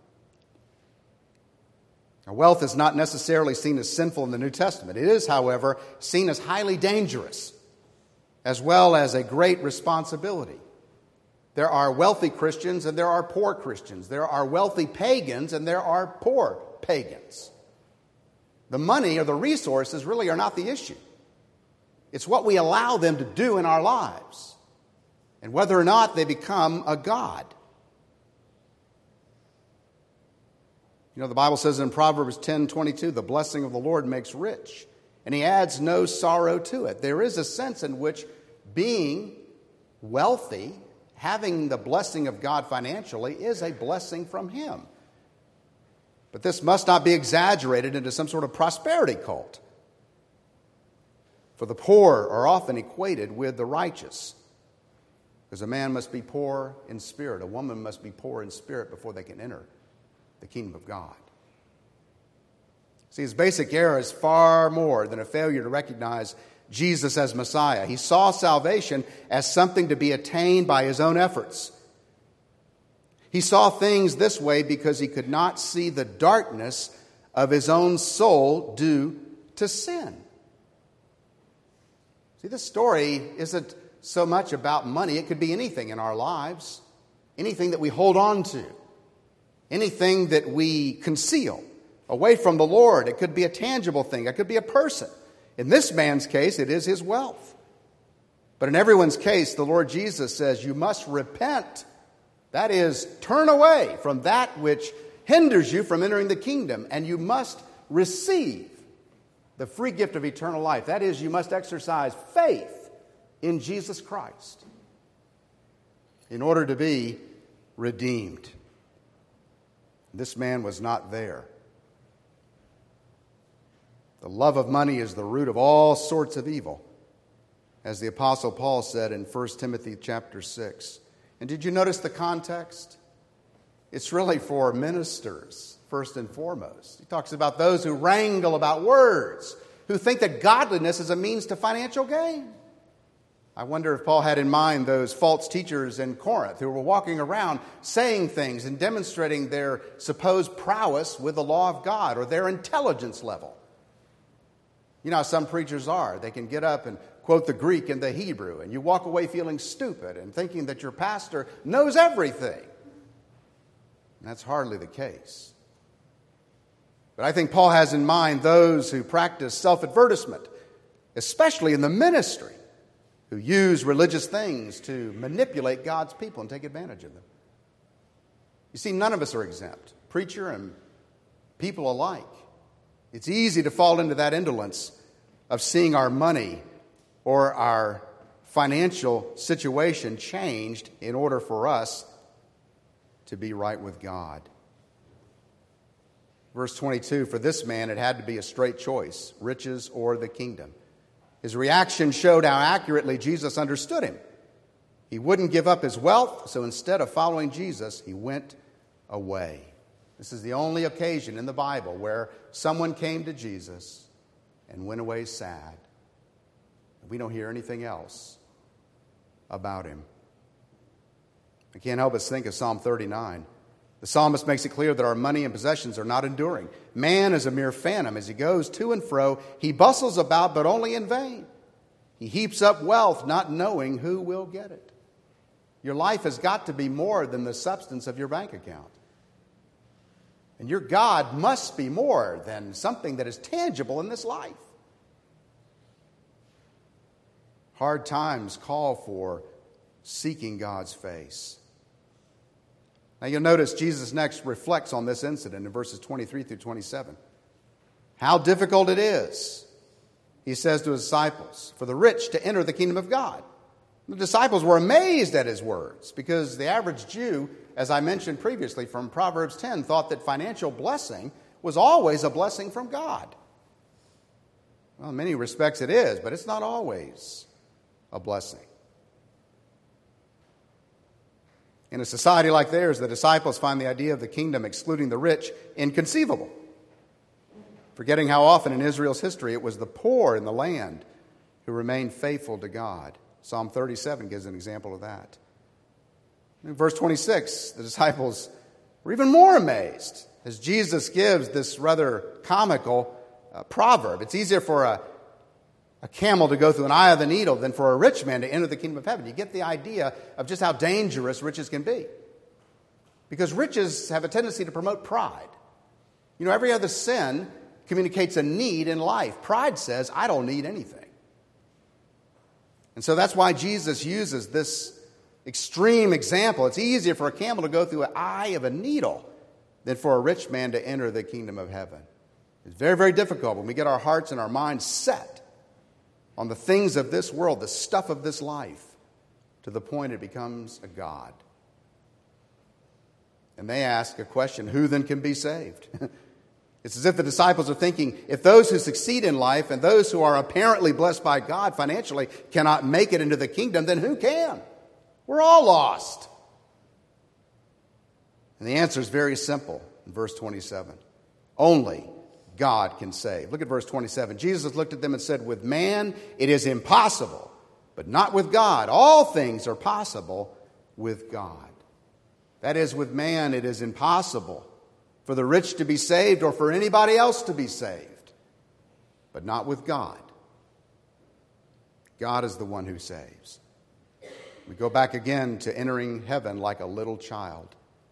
Now, wealth is not necessarily seen as sinful in the New Testament. It is, however, seen as highly dangerous, as well as a great responsibility. There are wealthy Christians and there are poor Christians. There are wealthy pagans and there are poor pagans. The money or the resources really are not the issue. It's what we allow them to do in our lives and whether or not they become a god. You know, the Bible says in Proverbs ten twenty-two, the blessing of the Lord makes rich, and he adds no sorrow to it. There is a sense in which being wealthy, having the blessing of God financially, is a blessing from him. But this must not be exaggerated into some sort of prosperity cult. For the poor are often equated with the righteous, because a man must be poor in spirit, a woman must be poor in spirit before they can enter the kingdom of God. See, his basic error is far more than a failure to recognize Jesus as Messiah. He saw salvation as something to be attained by his own efforts. He saw things this way because he could not see the darkness of his own soul due to sin. See, this story isn't so much about money. It could be anything in our lives, anything that we hold on to, anything that we conceal away from the Lord. It could be a tangible thing. It could be a person. In this man's case, it is his wealth. But in everyone's case, the Lord Jesus says, you must repent. That is, turn away from that which hinders you from entering the kingdom, and you must receive the free gift of eternal life. That is, you must exercise faith in Jesus Christ in order to be redeemed. This man was not there. The love of money is the root of all sorts of evil, as the Apostle Paul said in First Timothy chapter six. And did you notice the context? It's really for ministers, first and foremost. He talks about those who wrangle about words, who think that godliness is a means to financial gain. I wonder if Paul had in mind those false teachers in Corinth who were walking around saying things and demonstrating their supposed prowess with the law of God or their intelligence level. You know how some preachers are. They can get up and quote the Greek and the Hebrew, and you walk away feeling stupid and thinking that your pastor knows everything. And that's hardly the case. But I think Paul has in mind those who practice self-advertisement, especially in the ministry, who use religious things to manipulate God's people and take advantage of them. You see, none of us are exempt, preacher and people alike. It's easy to fall into that indolence of seeing our money or our financial situation changed in order for us to be right with God. Verse twenty-two, for this man it had to be a straight choice, riches or the kingdom. His reaction showed how accurately Jesus understood him. He wouldn't give up his wealth, so instead of following Jesus, he went away. This is the only occasion in the Bible where someone came to Jesus and went away sad. We don't hear anything else about him. I can't help but think of Psalm thirty-nine. The psalmist makes it clear that our money and possessions are not enduring. Man is a mere phantom. As he goes to and fro, he bustles about, but only in vain. He heaps up wealth, not knowing who will get it. Your life has got to be more than the substance of your bank account. And your God must be more than something that is tangible in this life. Hard times call for seeking God's face. Now you'll notice Jesus next reflects on this incident in verses twenty-three through twenty-seven. How difficult it is, he says to his disciples, for the rich to enter the kingdom of God. The disciples were amazed at his words because the average Jew, as I mentioned previously from Proverbs ten, thought that financial blessing was always a blessing from God. Well, in many respects it is, but it's not always a blessing. In a society like theirs, the disciples find the idea of the kingdom excluding the rich inconceivable, forgetting how often in Israel's history it was the poor in the land who remained faithful to God. Psalm thirty-seven gives an example of that. In verse twenty-six, the disciples were even more amazed as Jesus gives this rather comical uh, proverb. It's easier for a, a camel to go through an eye of the needle than for a rich man to enter the kingdom of heaven. You get the idea of just how dangerous riches can be. Because riches have a tendency to promote pride. You know, every other sin communicates a need in life. Pride says, I don't need anything. And so that's why Jesus uses this extreme example. It's easier for a camel to go through an eye of a needle than for a rich man to enter the kingdom of heaven. It's very, very difficult when we get our hearts and our minds set on the things of this world, the stuff of this life, to the point it becomes a god. And they ask a question, who then can be saved? It's as if the disciples are thinking, if those who succeed in life and those who are apparently blessed by God financially cannot make it into the kingdom, then who can? We're all lost. And the answer is very simple in verse twenty-seven. Only God can save. Look at verse twenty-seven. Jesus looked at them and said, with man it is impossible, but not with God. All things are possible with God. That is, with man it is impossible for the rich to be saved or for anybody else to be saved, but not with God. God is the one who saves. We go back again to entering heaven like a little child.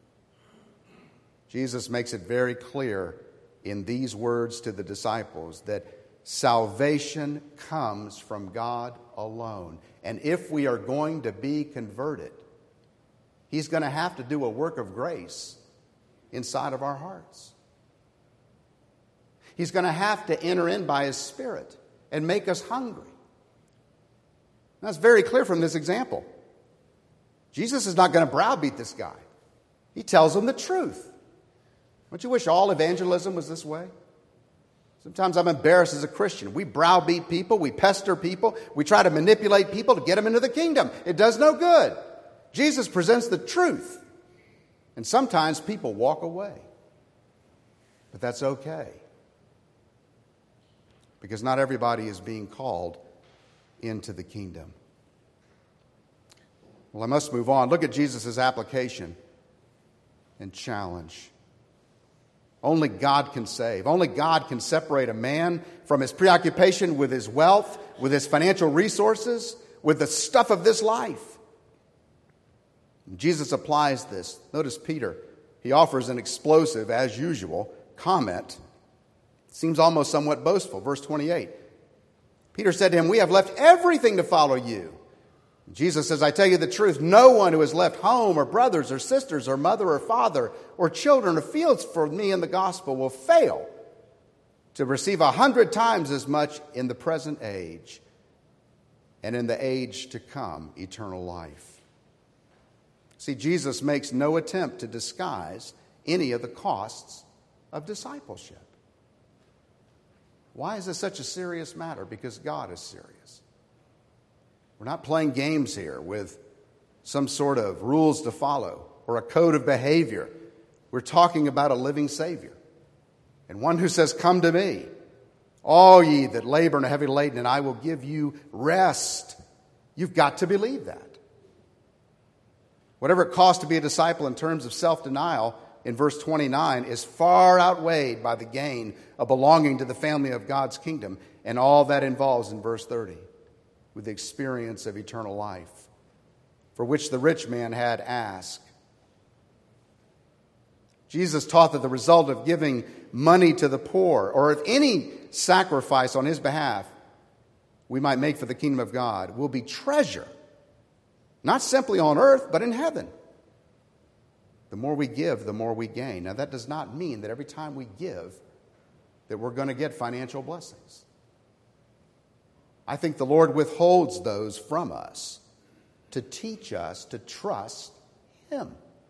Jesus makes it very clear in these words to the disciples that salvation comes from God alone. And if we are going to be converted, He's going to have to do a work of grace inside of our hearts. He's going to have to enter in by His Spirit and make us hungry. That's very clear from this example. Jesus is not going to browbeat this guy. He tells him the truth. Don't you wish all evangelism was this way? Sometimes I'm embarrassed as a Christian. We browbeat people, we pester people, we try to manipulate people to get them into the kingdom. It does no good. Jesus presents the truth. And sometimes people walk away. But that's okay. Because not everybody is being called into the kingdom. Well, I must move on. Look at Jesus' application and challenge. Only God can save. Only God can separate a man from his preoccupation with his wealth, with his financial resources, with the stuff of this life. Jesus applies this. Notice Peter. He offers an explosive, as usual, comment. It seems almost somewhat boastful. Verse twenty-eight. Peter said to him, we have left everything to follow you. Jesus says, I tell you the truth, no one who has left home or brothers or sisters or mother or father or children or fields for me in the gospel will fail to receive a hundred times as much in the present age and in the age to come, eternal life. See, Jesus makes no attempt to disguise any of the costs of discipleship. Why is this such a serious matter? Because God is serious. We're not playing games here with some sort of rules to follow or a code of behavior. We're talking about a living Savior and one who says, come to me, all ye that labor and are heavy laden, and I will give you rest. You've got to believe that. Whatever it costs to be a disciple in terms of self-denial in verse twenty-nine is far outweighed by the gain of belonging to the family of God's kingdom and all that involves in verse thirty. With the experience of eternal life, for which the rich man had asked. Jesus taught that the result of giving money to the poor, or of any sacrifice on his behalf we might make for the kingdom of God, will be treasure, not simply on earth, but in heaven. The more we give, the more we gain. Now, that does not mean that every time we give, that we're going to get financial blessings. I think the Lord withholds those from us to teach us to trust Him.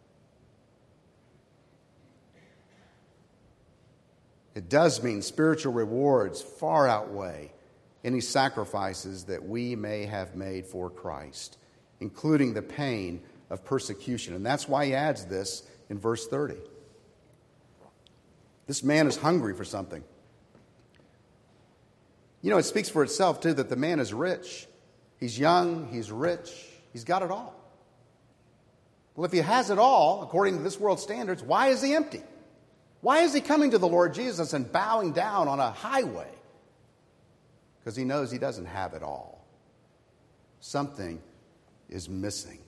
It does mean spiritual rewards far outweigh any sacrifices that we may have made for Christ, including the pain of persecution. And that's why he adds this in verse thirty. This man is hungry for something. You know, it speaks for itself, too, that the man is rich. He's young, he's rich, he's got it all. Well, if he has it all, according to this world's standards, why is he empty? Why is he coming to the Lord Jesus and bowing down on a highway? Because he knows he doesn't have it all. Something is missing.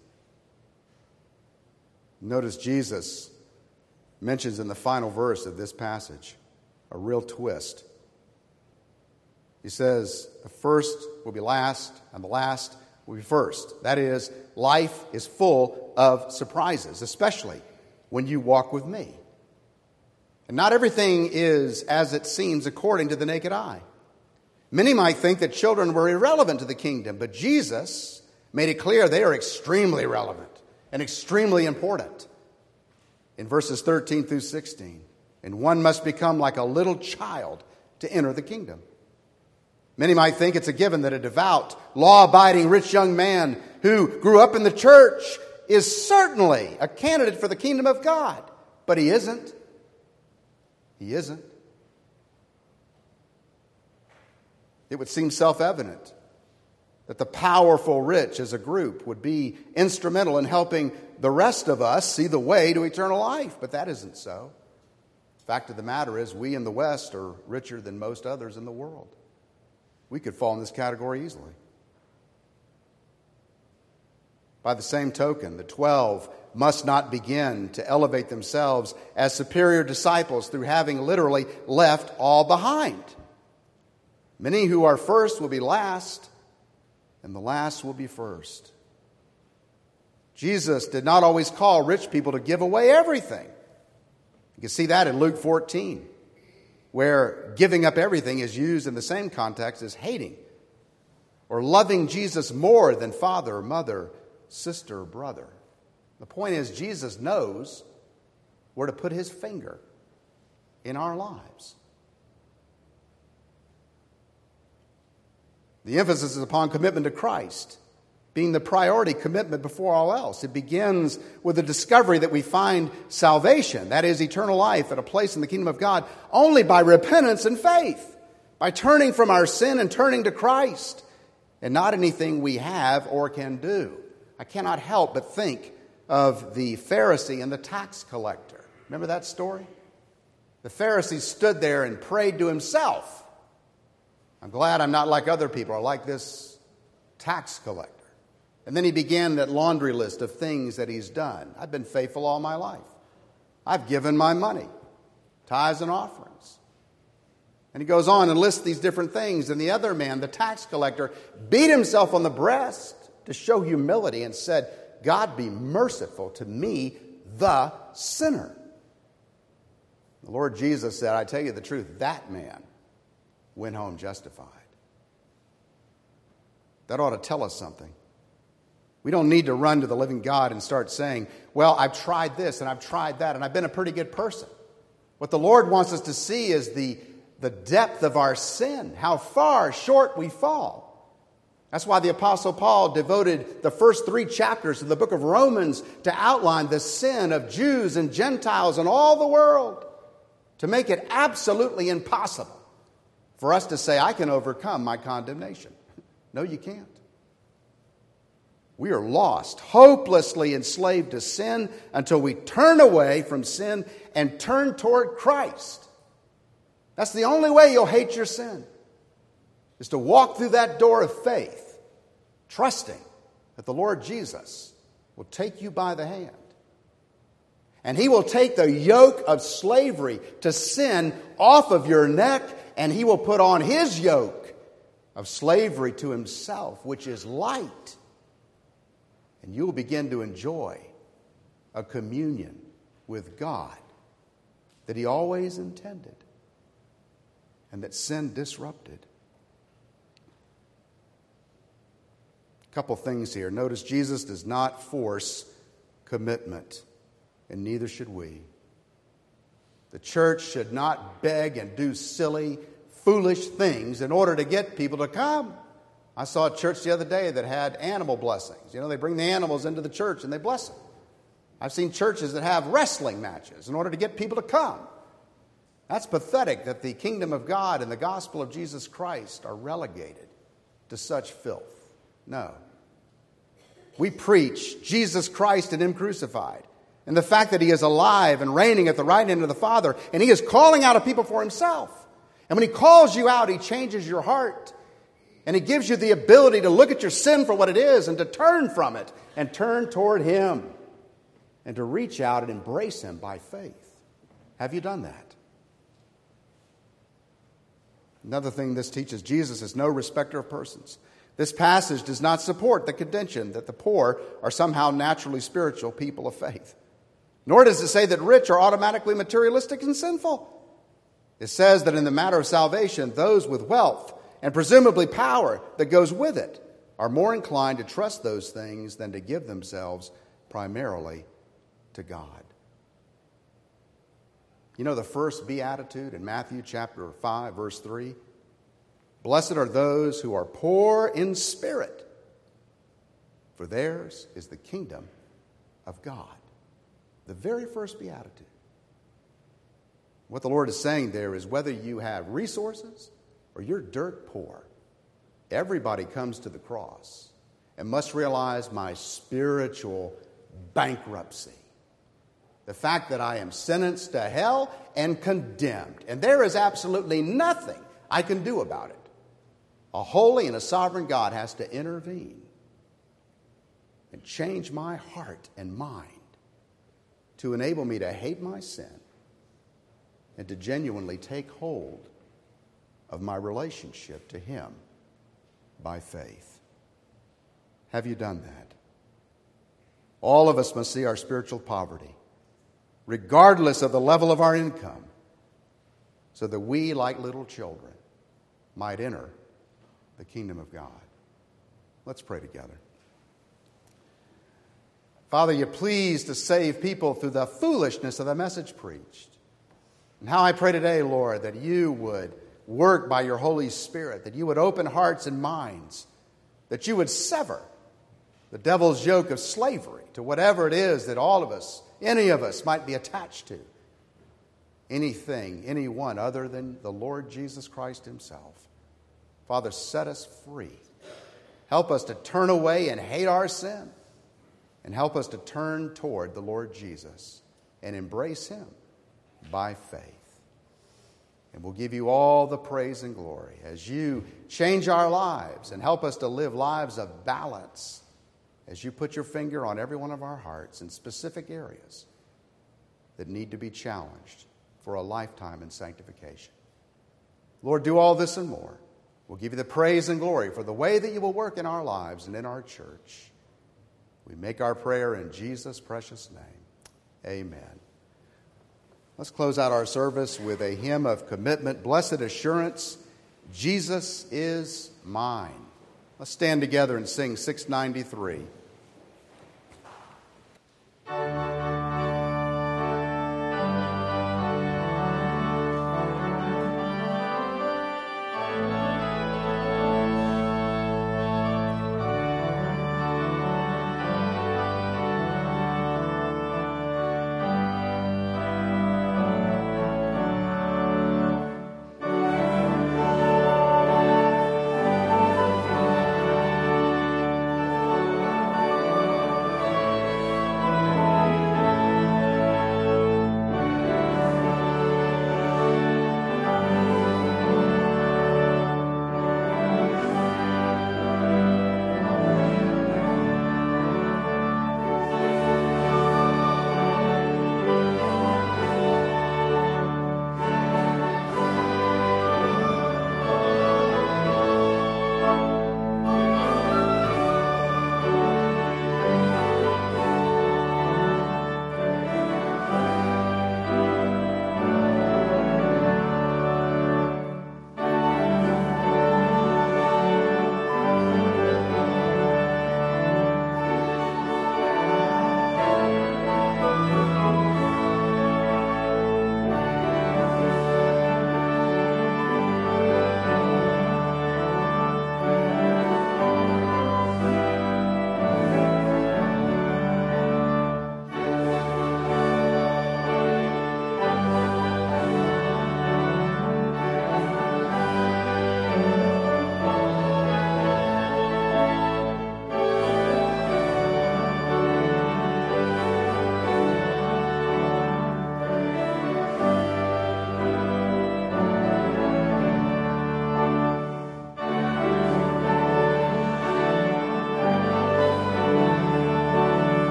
Notice Jesus mentions in the final verse of this passage a real twist. He says, the first will be last, and the last will be first. That is, life is full of surprises, especially when you walk with me. And not everything is as it seems according to the naked eye. Many might think that children were irrelevant to the kingdom, but Jesus made it clear they are extremely relevant and extremely important. In verses thirteen through sixteen, and one must become like a little child to enter the kingdom. Many might think it's a given that a devout, law-abiding, rich young man who grew up in the church is certainly a candidate for the kingdom of God. But he isn't. He isn't. It would seem self-evident that the powerful rich as a group would be instrumental in helping the rest of us see the way to eternal life. But that isn't so. The fact of the matter is, we in the West are richer than most others in the world. We could fall in this category easily. By the same token, the twelve must not begin to elevate themselves as superior disciples through having literally left all behind. Many who are first will be last, and the last will be first. Jesus did not always call rich people to give away everything. You can see that in Luke fourteen, where giving up everything is used in the same context as hating or loving Jesus more than father, mother, sister, or brother. The point is, Jesus knows where to put his finger in our lives. The emphasis is upon commitment to Christ, being the priority commitment before all else. It begins with the discovery that we find salvation, that is, eternal life, at a place in the kingdom of God, only by repentance and faith, by turning from our sin and turning to Christ, and not anything we have or can do. I cannot help but think of the Pharisee and the tax collector. Remember that story? The Pharisee stood there and prayed to himself. I'm glad I'm not like other people. I like this tax collector. And then he began that laundry list of things that he's done. I've been faithful all my life. I've given my money, tithes and offerings. And he goes on and lists these different things. And the other man, the tax collector, beat himself on the breast to show humility and said, God be merciful to me, the sinner. The Lord Jesus said, I tell you the truth, that man went home justified. That ought to tell us something. We don't need to run to the living God and start saying, well, I've tried this and I've tried that and I've been a pretty good person. What the Lord wants us to see is the, the depth of our sin, how far short we fall. That's why the Apostle Paul devoted the first three chapters of the book of Romans to outline the sin of Jews and Gentiles and all the world, to make it absolutely impossible for us to say, I can overcome my condemnation. No, you can't. We are lost, hopelessly enslaved to sin until we turn away from sin and turn toward Christ. That's the only way you'll hate your sin, is to walk through that door of faith, trusting that the Lord Jesus will take you by the hand. And he will take the yoke of slavery to sin off of your neck, and he will put on his yoke of slavery to himself, which is light. And you will begin to enjoy a communion with God that he always intended and that sin disrupted. A couple things here. Notice Jesus does not force commitment, and neither should we. The church should not beg and do silly, foolish things in order to get people to come. I saw a church the other day that had animal blessings. You know, they bring the animals into the church and they bless them. I've seen churches that have wrestling matches in order to get people to come. That's pathetic that the kingdom of God and the gospel of Jesus Christ are relegated to such filth. No. We preach Jesus Christ and him crucified, and the fact that he is alive and reigning at the right hand of the Father, and he is calling out a people for himself. And when he calls you out, he changes your heart. And he gives you the ability to look at your sin for what it is and to turn from it and turn toward him and to reach out and embrace him by faith. Have you done that? Another thing this teaches, Jesus is no respecter of persons. This passage does not support the contention that the poor are somehow naturally spiritual people of faith. Nor does it say that rich are automatically materialistic and sinful. It says that in the matter of salvation, those with wealth and presumably power that goes with it are more inclined to trust those things than to give themselves primarily to God. You know the first beatitude in Matthew chapter five, verse three? Blessed are those who are poor in spirit, for theirs is the kingdom of God. The very first beatitude. What the Lord is saying there is whether you have resources or you're dirt poor, everybody comes to the cross and must realize my spiritual bankruptcy. The fact that I am sentenced to hell and condemned. And there is absolutely nothing I can do about it. A holy and a sovereign God has to intervene and change my heart and mind to enable me to hate my sin and to genuinely take hold of my relationship to Him by faith. Have you done that? All of us must see our spiritual poverty, regardless of the level of our income, so that we, like little children, might enter the kingdom of God. Let's pray together. Father, you're pleased to save people through the foolishness of the message preached. And how I pray today, Lord, that you would work by your Holy Spirit, that you would open hearts and minds, that you would sever the devil's yoke of slavery to whatever it is that all of us, any of us, might be attached to. Anything, anyone other than the Lord Jesus Christ Himself. Father, set us free. Help us to turn away and hate our sin. And help us to turn toward the Lord Jesus and embrace Him by faith. And we'll give you all the praise and glory as you change our lives and help us to live lives of balance as you put your finger on every one of our hearts in specific areas that need to be challenged for a lifetime in sanctification. Lord, do all this and more. We'll give you the praise and glory for the way that you will work in our lives and in our church. We make our prayer in Jesus' precious name. Amen. Let's close out our service with a hymn of commitment. Blessed assurance, Jesus is mine. Let's stand together and sing six ninety-three.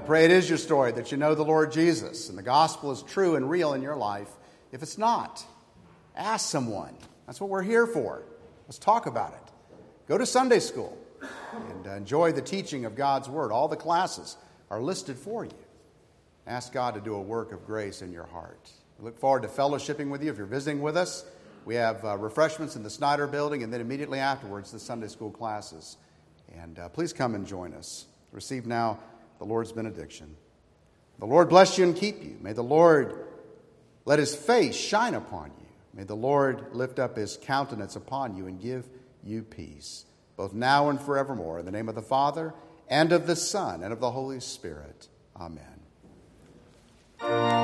pray it is your story, that you know the Lord Jesus and the gospel is true and real in your life. If it's not, ask someone. That's what we're here for. Let's talk about it. Go to Sunday school and enjoy the teaching of God's Word. All the classes are listed for you. Ask God to do a work of grace in your heart. We look forward to fellowshipping with you. If you're visiting with us, we have uh, refreshments in the Snyder Building, and then immediately afterwards, the Sunday school classes. And uh, please come and join us. Receive now the Lord's benediction. The Lord bless you and keep you. May the Lord let his face shine upon you. May the Lord lift up his countenance upon you and give you peace, both now and forevermore. In the name of the Father, and of the Son, and of the Holy Spirit. Amen.